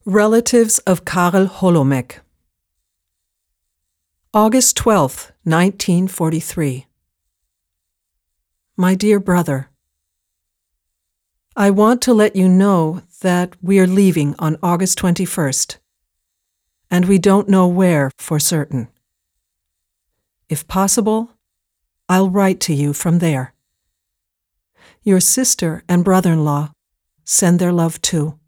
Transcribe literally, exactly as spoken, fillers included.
Relatives of Karel Holomek. August twelfth, nineteen forty-three. My dear brother, I want to let you know that we are leaving on August twenty-first, and we don't know where for certain. If possible, I'll write to you from there. Your sister and brother-in-law send their love too.